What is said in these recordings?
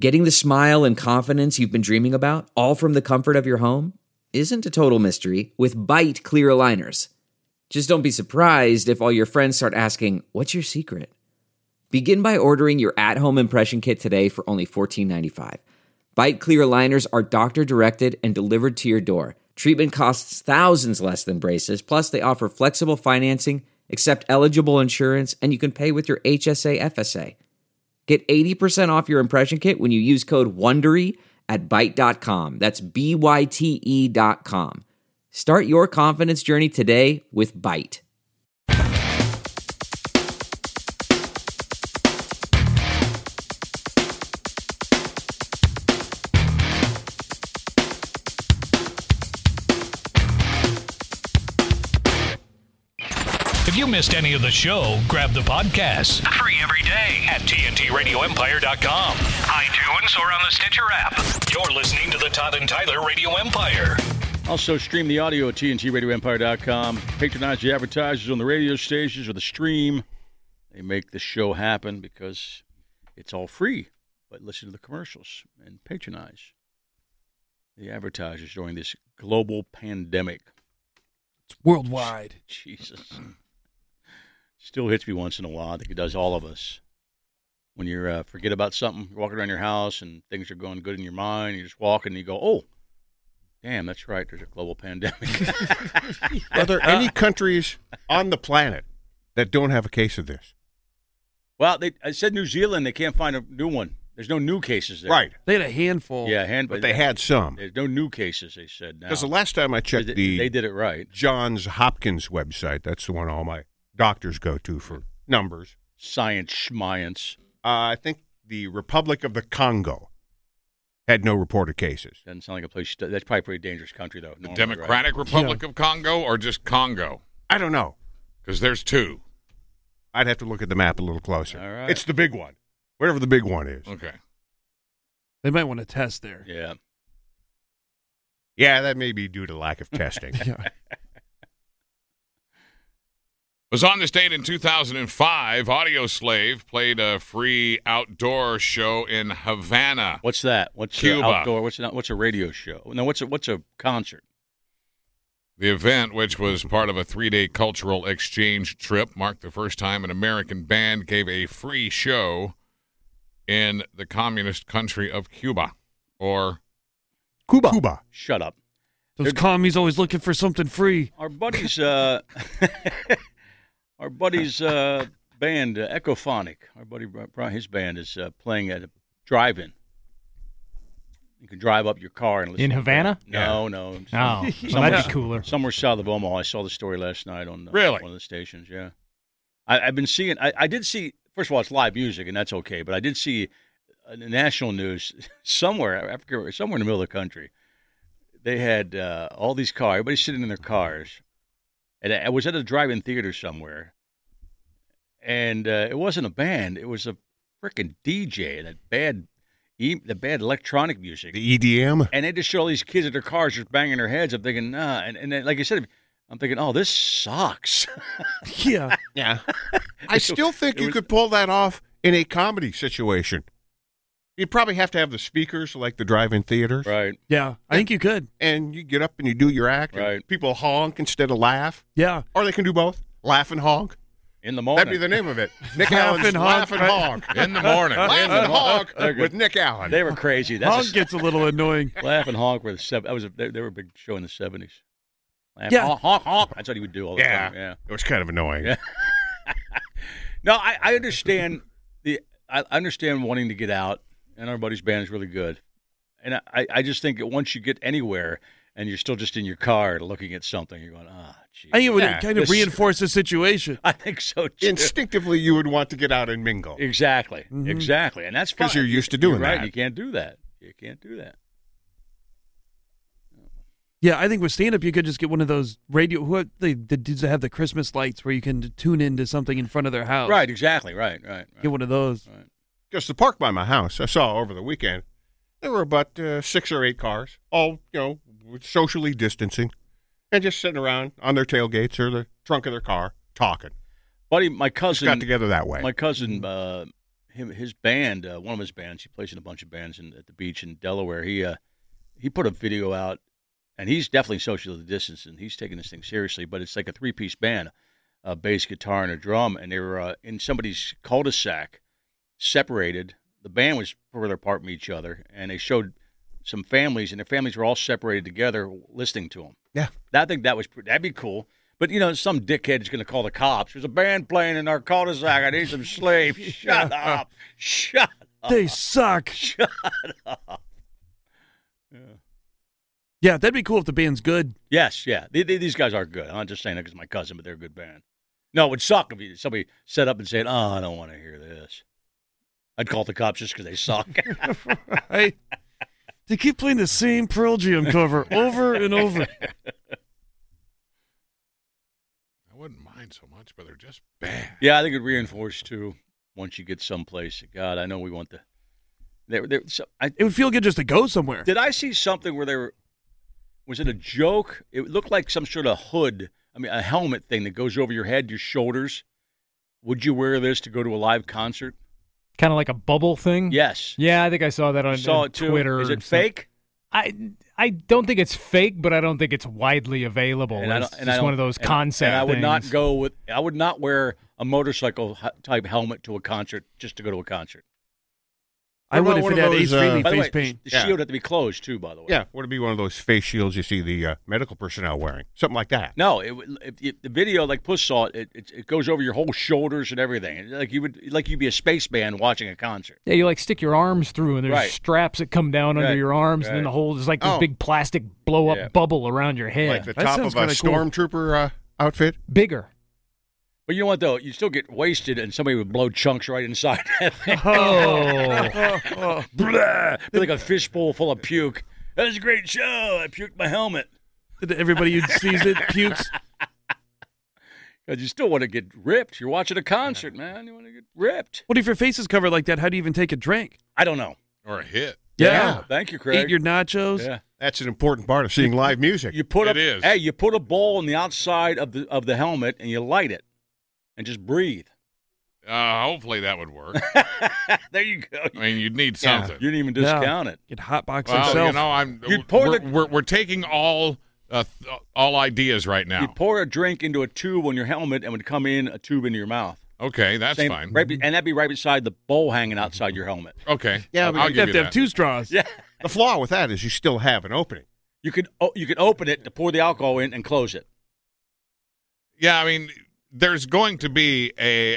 Getting the smile and confidence you've been dreaming about, all from the comfort of your home, isn't a total mystery with Byte clear aligners. Just don't be surprised if all your friends start asking, "What's your secret?" Begin by ordering your at-home impression kit today for only $14.95. Byte clear aligners are doctor-directed and delivered to your door. Treatment costs thousands less than braces, plus they offer flexible financing, accept eligible insurance, and you can pay with your HSA FSA. Get 80% off your impression kit when you use code WONDERY at Byte.com. That's BYTE.com. Start your confidence journey today with Byte. If you missed any of the show, grab the podcast. Free every day at TNTRadioEmpire.com, iTunes, or on the Stitcher app. You're listening to the Todd and Tyler Radio Empire. Also, stream the audio at TNTRadioEmpire.com. Patronize the advertisers on the radio stations or the stream. They make the show happen because it's all free. But listen to the commercials and patronize the advertisers during this global pandemic. It's worldwide. Jesus. Still hits me once in a while. I think it does all of us. When you forget about something, you're walking around your house and things are going good in your mind, you just walk and you go, oh, damn, that's right, there's a global pandemic. Are there any countries on the planet that don't have a case of this? Well, I said New Zealand, they can't find a new one. There's no new cases there. Right. They had a handful. Yeah, but they had some. There's no new cases, they said. Because the last time I checked they did it right. Johns Hopkins website, that's the one all my doctors go to for numbers. Science. I think the Republic of the Congo had no reported cases. Doesn't sound like a place. That's probably a pretty dangerous country, though. The Democratic Republic of Congo or just Congo? I don't know. Because there's two. I'd have to look at the map a little closer. All right. It's the big one. Whatever the big one is. Okay. They might want to test there. Yeah. Yeah, that may be due to lack of testing. Yeah. Was on this date in 2005, Audioslave played a free outdoor show in Havana. What's that? What's Cuba? Outdoor? What's a radio show? No, what's a concert? The event, which was part of a 3-day cultural exchange trip, marked the first time an American band gave a free show in the communist country of Cuba, or Cuba. Shut up. Those commies always looking for something free. Our buddy's band, Echophonic. Our buddy, his band is playing at a drive-in. You can drive up your car and listen. In Havana? No. Oh, well, that'd be cooler. Somewhere south of Omaha. I saw the story last night on Really? one of the stations. Yeah, I've been seeing. I did see. First of all, it's live music, and that's okay. But I did see in the national news somewhere, somewhere in the middle of the country, they had all these cars. Everybody's sitting in their cars, and I was at a drive-in theater somewhere, and it wasn't a band; it was a freaking DJ. The bad electronic music, The EDM, and they just show all these kids at their cars just banging their heads. I'm thinking, nah, and then, like I said, I'm thinking, oh, this sucks. Yeah. Yeah. I still think you could pull that off in a comedy situation. You'd probably have to have the speakers like the drive-in theaters. Right. Yeah. I think you could. And you get up and you do your act. Right. And people honk instead of laugh. Yeah. Or they can do both. Laugh and honk. In the morning. That'd be the name of it. Nick Laugh Allen's and Laugh honk, and right? Honk. in the morning. Laugh and honk with Nick Allen. They were crazy. Honk gets a little annoying. Laugh and honk were they were a big show in the 70s. Laugh, Yeah. honk, honk, honk. That's what he would do all the Yeah. time. Yeah. It was kind of annoying. Yeah. No, I understand I understand wanting to get out, and our buddy's band is really good. And I just think that once you get anywhere and you're still just in your car looking at something, you're going, geez. I think it would Yeah, kind of reinforce the situation. I think so, too. Instinctively, you would want to get out and mingle. Exactly. Mhm. Exactly. And that's fine. 'Cause you're used to doing You're right. that. You can't do that. You can't do that. Yeah, I think with stand-up, you could just get one of those the dudes that have the Christmas lights where you can tune into something in front of their house. Right, exactly. Right. Get one of those. Right. Because the park by my house, I saw over the weekend, there were about 6 or 8 cars, all, socially distancing, and just sitting around on their tailgates or the trunk of their car talking. Buddy, my cousin Just got together that way. My cousin, his band, one of his bands, he plays in a bunch of bands at the beach in Delaware. He put a video out, and he's definitely socially distanced, and he's taking this thing seriously. But it's like a 3-piece band, a bass guitar and a drum, and they were in somebody's cul-de-sac, separated. The band was further apart from each other, and they showed some families, and their families were all separated together listening to them. Yeah. I think that'd be cool. But, some dickhead is going to call the cops. There's a band playing in our cul-de-sac. I need some slaves. Shut up. Shut up. They suck. Shut up. Yeah, that'd be cool if the band's good. Yes, yeah. These guys are good. I'm not just saying that because my cousin, but they're a good band. No, it would suck if somebody set up and said, I don't want to hear this. I'd call the cops just because they suck. Right? They keep playing the same Pearl Jam cover over and over. I wouldn't mind so much, but they're just bad. Yeah, I think it reinforce too once you get someplace. God, I know we want the. It would feel good just to go somewhere. Did I see something where they were? Was it a joke? It looked like some sort of hood. I mean, a helmet thing that goes over your head, your shoulders. Would you wear this to go to a live concert? Kind of like a bubble thing? Yes. Yeah, I think I saw that on Twitter. Is it fake? I don't think it's fake, but I don't think it's widely available. It's just one of those concept things. I would not wear a motorcycle type helmet to a concert just to go to a concert. I would if it had Ace Frehley face paint. The shield had to be closed too, by the way. Yeah, would it be one of those face shields you see the medical personnel wearing? Something like that. No, the video, like Puss saw it, it goes over your whole shoulders and everything. You'd be a spaceman watching a concert. Yeah, you stick your arms through, and there's straps that come down under your arms, and then the whole is like this big plastic blow up bubble around your head. Like the top of a stormtrooper outfit. Bigger. But you know what, though? You still get wasted, and somebody would blow chunks right inside that thing. Blah! Be like a fishbowl full of puke. That was a great show. I puked my helmet. Everybody who sees it pukes. Because you still want to get ripped. You're watching a concert, man. You want to get ripped. What if your face is covered like that? How do you even take a drink? I don't know. Or a hit. Yeah. Thank you, Craig. Eat your nachos. Yeah. That's an important part of seeing live music. You put a bowl on the outside of the helmet, and you light it. And just breathe. Hopefully that would work. There you go. I mean, you'd need something. You didn't even discount it. Get hotbox himself. We're taking all ideas right now. You'd pour a drink into a tube on your helmet and would come in a tube into your mouth. Okay, that's fine. And that'd be right beside the bowl hanging outside your helmet. Okay. Yeah, but you have to have 2 straws. Yeah. The flaw with that is you still have an opening. You could open it to pour the alcohol in and close it. Yeah, I mean, there's going to be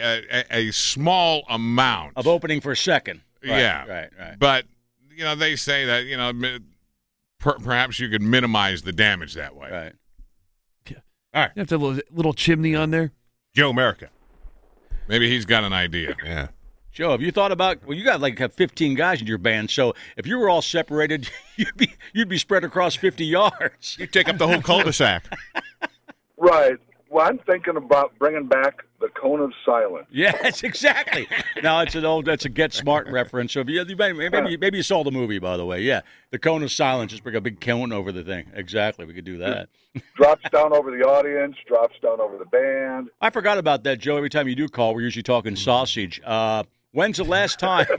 a small amount of opening for a second. Right. But they say that perhaps you could minimize the damage that way. Right. Yeah. All right. You have to have a little chimney on there. Joe America. Maybe he's got an idea. Yeah. Joe, have you thought about? Well, you got have 15 guys in your band, so if you were all separated, you'd be spread across 50 yards. You'd take up the whole cul-de-sac. Right. Well, I'm thinking about bringing back the Cone of Silence. Yes, exactly. Now that's a Get Smart reference. So maybe you saw the movie, by the way. Yeah, the Cone of Silence. Just bring a big cone over the thing. Exactly, we could do that. Drops down over the audience. Drops down over the band. I forgot about that, Joe. Every time you do call, we're usually talking sausage. When's the last time,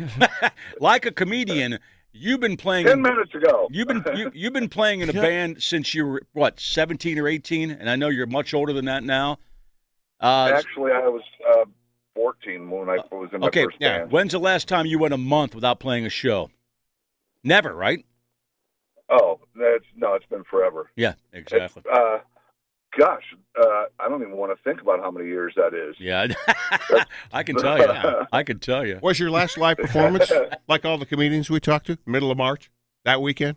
like a comedian? You've been playing 10 minutes ago. You've been playing in a band since you were 17 or 18, and I know you're much older than that now. Actually, I was 14 when I was in my first band. When's the last time you went a month without playing a show? Never, right? Oh, it's been forever. Yeah, exactly. Gosh, I don't even want to think about how many years that is. Yeah, I can tell you. I can tell you. Was your last live performance, like all the comedians we talked to, middle of March, that weekend?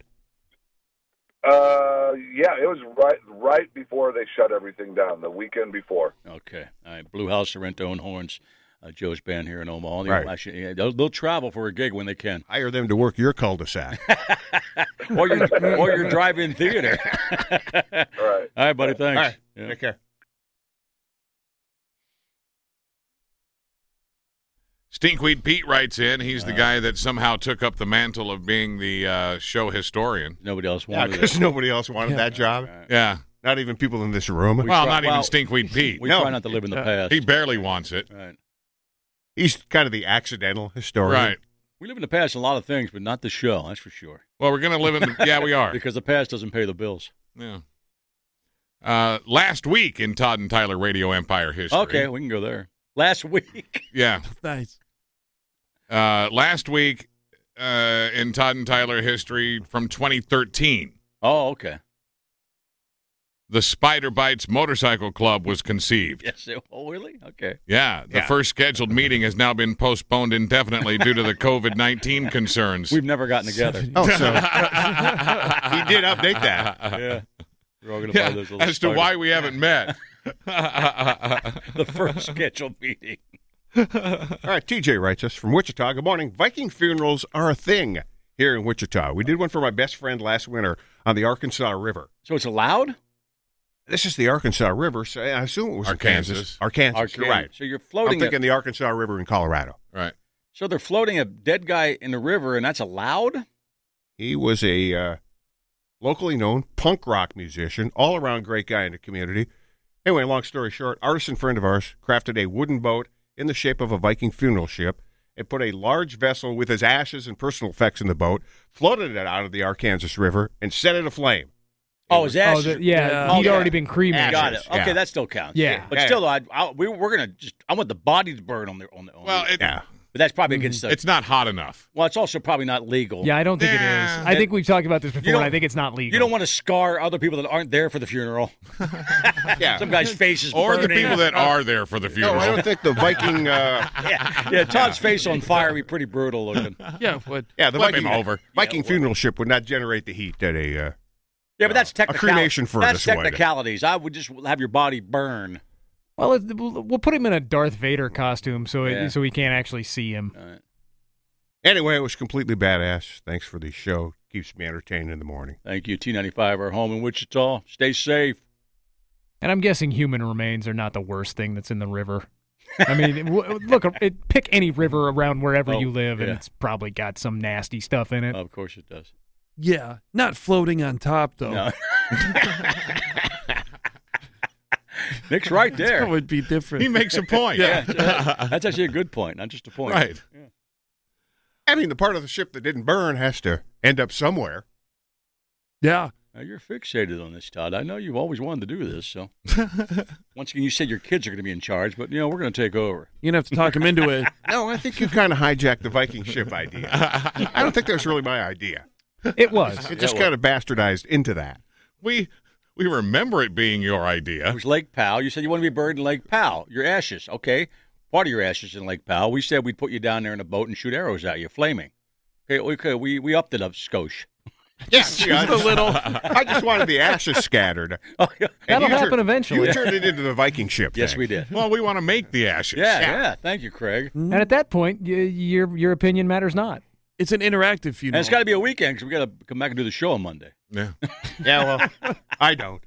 Yeah, it was right before they shut everything down, the weekend before. Okay. All right. Blue House, Sorrento, and Horns, Joe's band here in Omaha. Right. Actually, they'll travel for a gig when they can. Hire them to work your cul-de-sac. or your drive-in theater. Right. All right, buddy. Thanks. All right. Yeah. Take care. Stinkweed Pete writes in. He's the guy that somehow took up the mantle of being the show historian. Nobody else wanted it. Because nobody else wanted that job. Right. Yeah. Not even people in this room. Not even Stinkweed Pete. We try not to live in the past. He barely wants it. Right. He's kind of the accidental historian. Right. We live in the past in a lot of things, but not the show, that's for sure. Well, we're going to live in the... Yeah, we are. Because the past doesn't pay the bills. Yeah. Last week in Todd and Tyler Radio Empire history. Okay, we can go there. Last week. Yeah. Nice. Last week in Todd and Tyler history from 2013. Oh, okay. The Spider Bites Motorcycle Club was conceived. Yes. Oh, really? Okay. Yeah. The first scheduled meeting has now been postponed indefinitely due to the COVID-19 concerns. We've never gotten together. Oh, so he did update that. Yeah. We're all gonna buy those little as to why we haven't met. The first scheduled meeting. All right, TJ writes us from Wichita. Good morning. Viking funerals are a thing here in Wichita. We did one for my best friend last winter on the Arkansas River. So it's allowed? This is the Arkansas River, so I assume it was Arkansas. Arkansas, you're right. So you're floating. I'm thinking the Arkansas River in Colorado. Right. So they're floating a dead guy in the river, and that's allowed? He was a locally known punk rock musician, all-around great guy in the community. Anyway, long story short, artisan friend of ours crafted a wooden boat in the shape of a Viking funeral ship and put a large vessel with his ashes and personal effects in the boat, floated it out of the Arkansas River, and set it aflame. Oh, his ashes. He'd already been cremated. Got it. Okay, that still counts. Yeah. But still, we're gonna I want the body to burn on the. Well, but that's probably against the. It's not hot enough. Well, it's also probably not legal. Yeah, I don't think it is. I think we've talked about this before, and I think it's not legal. You don't want to scar other people that aren't there for the funeral. Yeah. Some guy's face is or burning. the people that are there for the funeral. No, I don't think the Viking. Todd's face on fire would be pretty brutal looking. Yeah, the Flip him over. Viking funeral ship would not generate the heat that a. Yeah, but that's a cremation furnace. That's technicalities. I would just have your body burn. Well, we'll put him in a Darth Vader costume so we can't actually see him. All right. Anyway, it was completely badass. Thanks for the show. Keeps me entertained in the morning. Thank you, T95, our home in Wichita. Stay safe. And I'm guessing human remains are not the worst thing that's in the river. I mean, look, pick any river around wherever you live, and it's probably got some nasty stuff in it. Of course it does. Yeah, not floating on top, though. No. Nick's right there. That would be different. He makes a point. Yeah, that's actually a good point, not just a point. Right. Yeah. I mean, the part of the ship that didn't burn has to end up somewhere. Yeah. Now, you're fixated on this, Todd. I know you've always wanted to do this. So once again, you said your kids are going to be in charge, but we're going to take over. You're going to have to talk them into it. No, I think you kind of hijacked the Viking ship idea. I don't think that was really my idea. It was. It just kind of bastardized into that. We remember it being your idea. It was Lake Powell. You said you want to be buried in Lake Powell. Your ashes, okay. Part of your ashes in Lake Powell. We said we'd put you down there in a boat and shoot arrows at you, flaming. Okay, we upped it up, skosh. Yeah, just a little. I just wanted the ashes scattered. That'll happen eventually. You turned it into the Viking ship. Yes, thing. we did. Well, we want to make the ashes. Yeah. Thank you, Craig. And at that point, your opinion matters not. It's an interactive funeral. And it's got to be a weekend because we got to come back and do the show on Monday. Yeah. Yeah, well, I don't.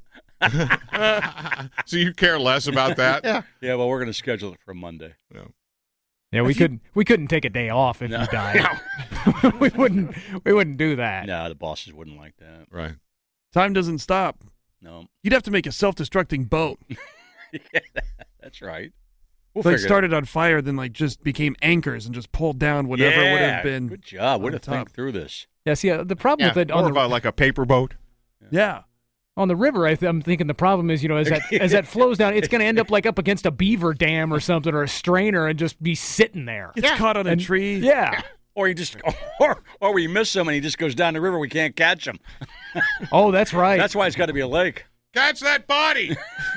So you care less about that? Yeah, well, we're going to schedule it for Monday. Yeah, we couldn't take a day off if you died. we wouldn't do that. No, the bosses wouldn't like that. Right. Time doesn't stop. No. You'd have to make a self-destructing boat. Yeah, that's right. We'll started on fire, then just became anchors and just pulled down whatever would have been. Good job. Way to think through this. Yeah, see, the problem with it on like a paper boat. Yeah. On the river, I'm thinking the problem is, as that flows down, it's going to end up up against a beaver dam or something, or a strainer, and just be sitting there. It's caught on a tree. Yeah. Or or we miss him and he just goes down the river. We can't catch him. Oh, that's right. That's why it's got to be a lake. Catch that body.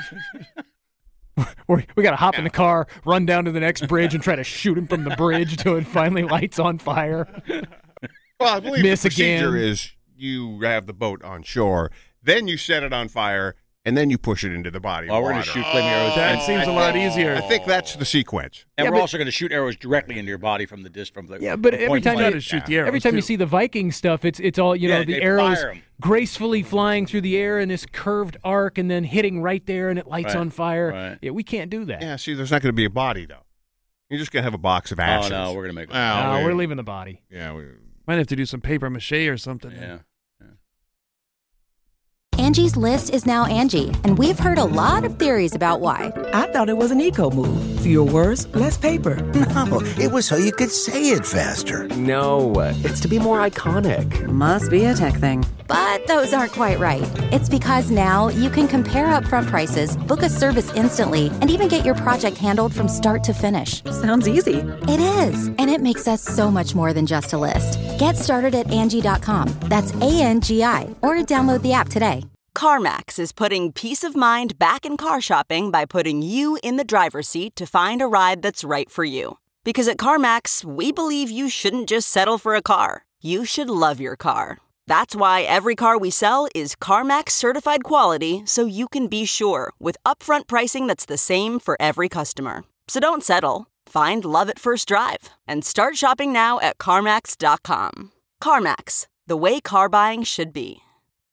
We got to hop in the car, run down to the next bridge, and try to shoot him from the bridge till it finally lights on fire. Well, I believe Miss the procedure again. is you have the boat on shore, then you set it on fire, and then you push it into the body of We're water. going to shoot flaming arrows. That seems a lot easier. I think that's the sequence. And we're also going to shoot arrows directly into your body from the Yeah, but every time you shoot the arrows, every time you too. see the Viking stuff, it's all the they arrows fire 'em. gracefully flying through the air in this curved arc and then hitting right there and it lights on fire. Right. Yeah, we can't do that. Yeah, see, there's not going to be a body, though. You're just going to have a box of ashes. Oh, no, we're going to make it. No, we're leaving the body. Yeah, Might have to do some paper mache or something. Yeah. Angie's List is now Angie, and we've heard a lot of theories about why. I thought it was an eco move. Fewer words, less paper. No, it was so you could say it faster. No, it's to be more iconic. Must be a tech thing. But those aren't quite right. It's because now you can compare upfront prices, book a service instantly, and even get your project handled from start to finish. Sounds easy. It is, and it makes us so much more than just a list. Get started at Angie.com. That's ANGI, or download the app today. CarMax is putting peace of mind back in car shopping by putting you in the driver's seat to find a ride that's right for you. Because at CarMax, we believe you shouldn't just settle for a car. You should love your car. That's why every car we sell is CarMax certified quality, so you can be sure with upfront pricing that's the same for every customer. So don't settle. Find love at first drive and start shopping now at CarMax.com. CarMax, the way car buying should be.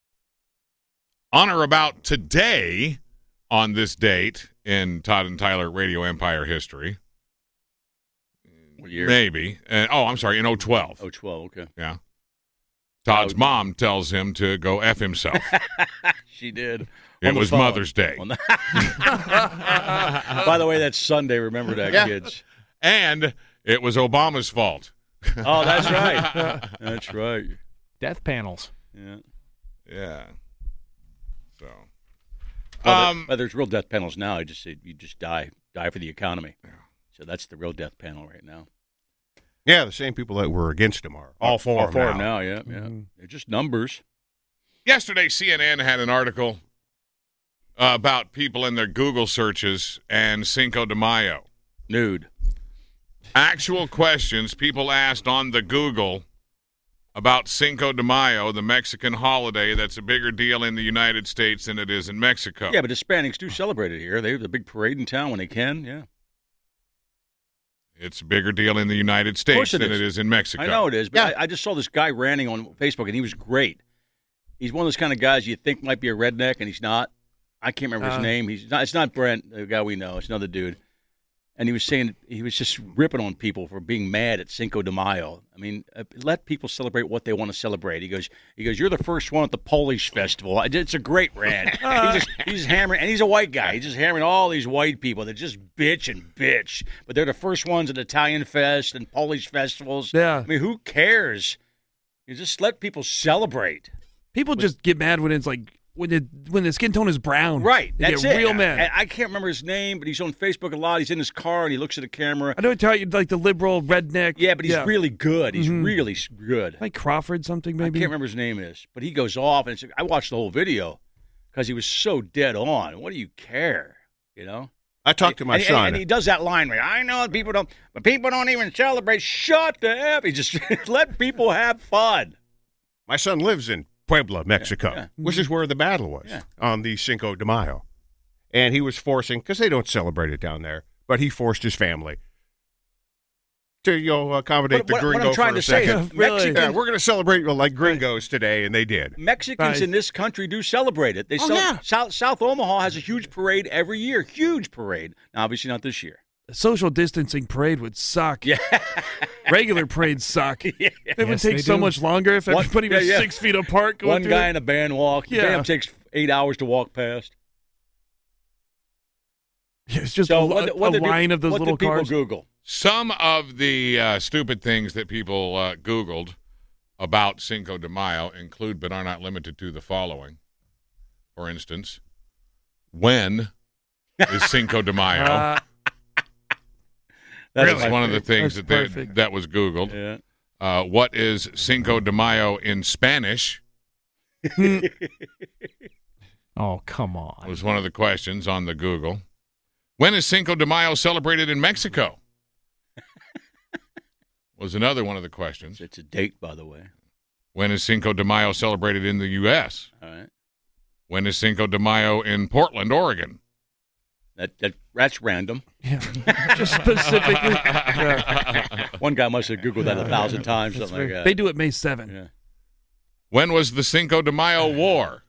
On or about today, on this date in Todd and Tyler Radio Empire history. What year? Maybe. I'm sorry, in 2012. 2012, okay. Yeah. Todd's mom tells him to go F himself. She did. It was Mother's Day. By the way, that's Sunday. Remember that, kids. And it was Obama's fault. Oh, that's right. That's right. Death panels. Yeah. Yeah. So. There's real death panels now. I just say you just die for the economy. Yeah. So that's the real death panel right now. Yeah, the same people that were against him are all for him now. Yeah. They're just numbers. Yesterday, CNN had an article about people in their Google searches and Cinco de Mayo. Nude. Actual questions people asked on the Google about Cinco de Mayo, the Mexican holiday that's a bigger deal in the United States than it is in Mexico. Yeah, but Hispanics do celebrate it here. They have a big parade in town when they can, yeah. It's a bigger deal in the United States than it is in Mexico. I know it is, but I just saw this guy ranting on Facebook, and he was great. He's one of those kind of guys you think might be a redneck, and he's not. I can't remember his name. It's not Brent, the guy we know. It's another dude. And he was saying he was just ripping on people for being mad at Cinco de Mayo. I mean, let people celebrate what they want to celebrate. He goes, you're the first one at the Polish festival. It's a great rant. He's hammering, and he's a white guy. He's just hammering all these white people that just bitch and bitch. But they're the first ones at Italian Fest and Polish festivals. Yeah. I mean, who cares? You just let people celebrate. People just get mad when it's like, when the skin tone is brown. Right. They That's get it. real mad. I can't remember his name, but he's on Facebook a lot. He's in his car, and he looks at the camera. I know like the liberal redneck. Yeah, but he's really good. He's really good. Like Crawford something, maybe? I can't remember his name is. But he goes off, and I watched the whole video because he was so dead on. What do you care, you know? I talked to my son. And he does that line, right? I know people don't, but people don't even celebrate. Shut the F. He just let people have fun. My son lives in Puebla, Mexico, which is where the battle was on the Cinco de Mayo. And he was forcing, because they don't celebrate it down there, but he forced his family to accommodate the gringo what I'm trying for a to say second. Really? Yeah, we're going to celebrate like gringos today, and they did. Mexicans in this country do celebrate it. South Omaha has a huge parade every year, huge parade. Now, obviously not this year. A social distancing parade would suck. Yeah. Regular parades suck. Yeah. It would take so much longer if everybody was 6 feet apart. One guy in a band walk. The band takes 8 hours to walk past. Yeah, it's just a line of those little cars. What did people Google? Some of the stupid things that people Googled about Cinco de Mayo include, but are not limited to, the following. For instance, when is Cinco de Mayo? That's one of the things that was Googled. Yeah. What is Cinco de Mayo in Spanish? Oh, come on. Was one of the questions on the Google. When is Cinco de Mayo celebrated in Mexico? Was another one of the questions. It's a date, by the way. When is Cinco de Mayo celebrated in the U.S.? All right. When is Cinco de Mayo in Portland, Oregon? That's random. Yeah. Just specifically. One guy must have Googled that 1,000 times, something like that. They do it May 7th. Yeah. When was the Cinco de Mayo War?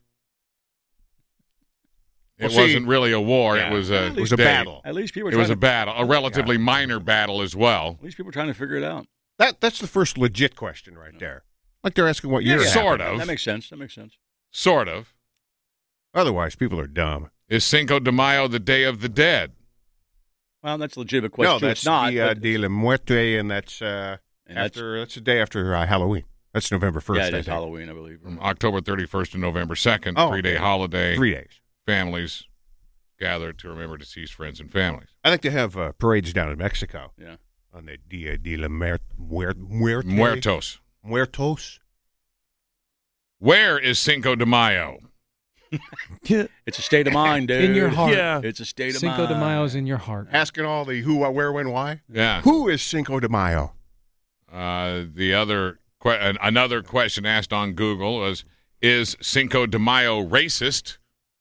It wasn't really a war. Yeah. It was a battle. At least people. It was a battle, a relatively minor battle as well. At least people are trying to figure it out. That's the first legit question right there. Like they're asking what year. Sort happened. of. That makes sense. Sort of. Otherwise, people are dumb. Is Cinco de Mayo the Day of the Dead? Well, that's a legitimate question. No, that's it's not, the de la Muerte, and that's that's the day after Halloween. That's November 1st. Yeah, it is Halloween, I believe. From October 31st to November 2nd, 3-day holiday. 3 days. Families gather to remember deceased friends and families. I think they have parades down in Mexico. Yeah. On the Dia de la Muerte. Muertos. Muertos. Where is Cinco de Mayo? It's a state of mind, dude. In your heart. Yeah. It's a state of Cinco mind. de Mayo is in your heart. Asking all the who, what, where, when, why. Yeah. Who is Cinco de Mayo? The other another question asked on Google was, is Cinco de Mayo racist?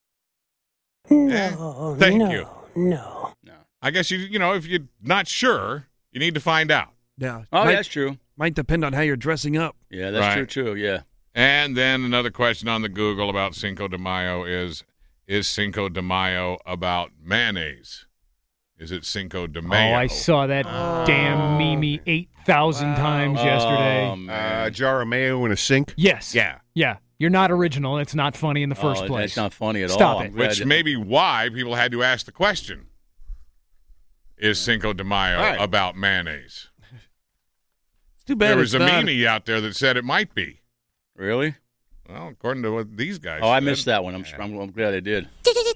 No, Thank you. No. I guess if you're not sure, you need to find out. Yeah. Oh, that's true. Might depend on how you're dressing up. Yeah, that's true, too, yeah. And then another question on the Google about Cinco de Mayo is Cinco de Mayo about mayonnaise? Is it Cinco de Mayo? Oh, I saw that damn meme 8,000 times yesterday. A jar of mayo in a sink? Yes. Yeah. Yeah. You're not original. It's not funny in the first place. It's not funny at all. Stop it. Which may be why people had to ask the question. Is Cinco de Mayo about mayonnaise? It's too bad there was it's a not. meanie out there that said it might be. Really? Well, according to what these guys I said. missed that one. I'm glad I did.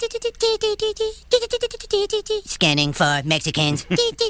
Scanning for Mexicans.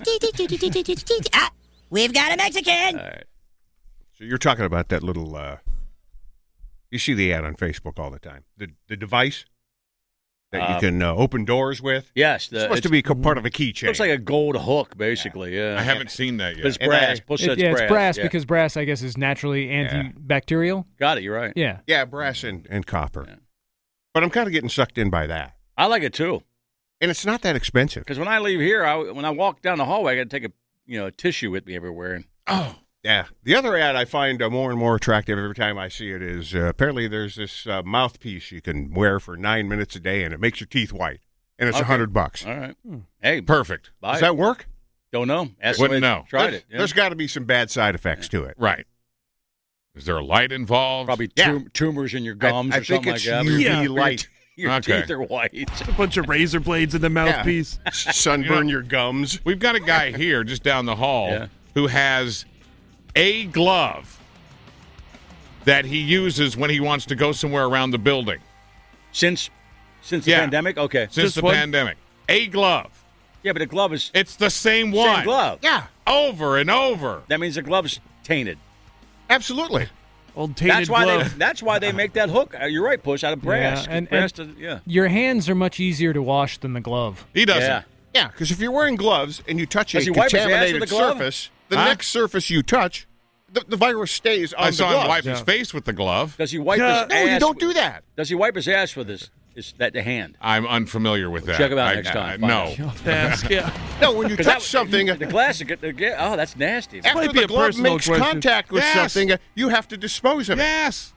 We've got a Mexican. All right. So you're talking about that little, you see the ad on Facebook all the time. The device that you can open doors with? Yes. It's supposed to be part of a keychain. Looks like a gold hook, basically, yeah. I haven't seen that yet. It's brass. It's brass because brass, I guess, is naturally antibacterial. Got it, you're right. Yeah. Yeah, brass and copper. Yeah. But I'm kind of getting sucked in by that. I like it, too. And it's not that expensive. Because when I leave here, when I walk down the hallway, I got to take a tissue with me everywhere. And yeah. The other ad I find more and more attractive every time I see it is apparently there's this mouthpiece you can wear for 9 minutes a day, and it makes your teeth white. And it's $100. All right. Hey, perfect. Buy Does it. that work? Don't know. Wouldn't know. Tried it. Yeah. There's got to be some bad side effects to it. Right. Is there a light involved? Probably tumors in your gums or something like that. I think it's UV light. Your teeth are white. A bunch of razor blades in the mouthpiece. Yeah. Sunburn your gums. We've got a guy here just down the hall who has a glove that he uses when he wants to go somewhere around the building. Since the pandemic? Okay. Since the pandemic. A glove. Yeah, but the glove is... It's the same one. Same glove. Yeah. Over and over. That means the glove's tainted. Absolutely. Old tainted glove. That's why they make that hook. You're right, Push, out of brass. Yeah, your hands are much easier to wash than the glove. He doesn't. Yeah, because if you're wearing gloves and you touch Does a he wipe his ass with contaminated the glove? surface, the next surface you touch, the virus stays on the glove. I saw him wipe his face with the glove. Does he wipe his ass? No, you don't do that. Does he wipe his ass with the hand? I'm unfamiliar with that. Check him out next time. No. No, when you touch something... The glass, that's nasty. After the glove makes contact with something, you have to dispose of it. Yes.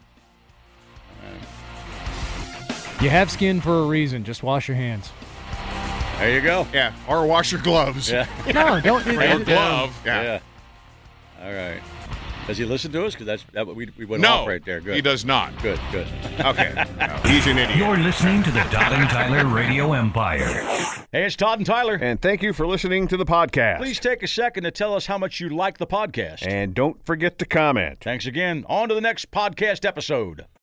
You have skin for a reason. Just wash your hands. There you go. Yeah, or wash your gloves. Yeah. No, don't. Or glove. Yeah. All right. Does he listen to us? Because that's what we went No, off right there. Good. he does not. Good. Okay. No, he's an idiot. You're listening to the Todd and Tyler Radio Empire. Hey, it's Todd and Tyler. And thank you for listening to the podcast. Please take a second to tell us how much you like the podcast. And don't forget to comment. Thanks again. On to the next podcast episode.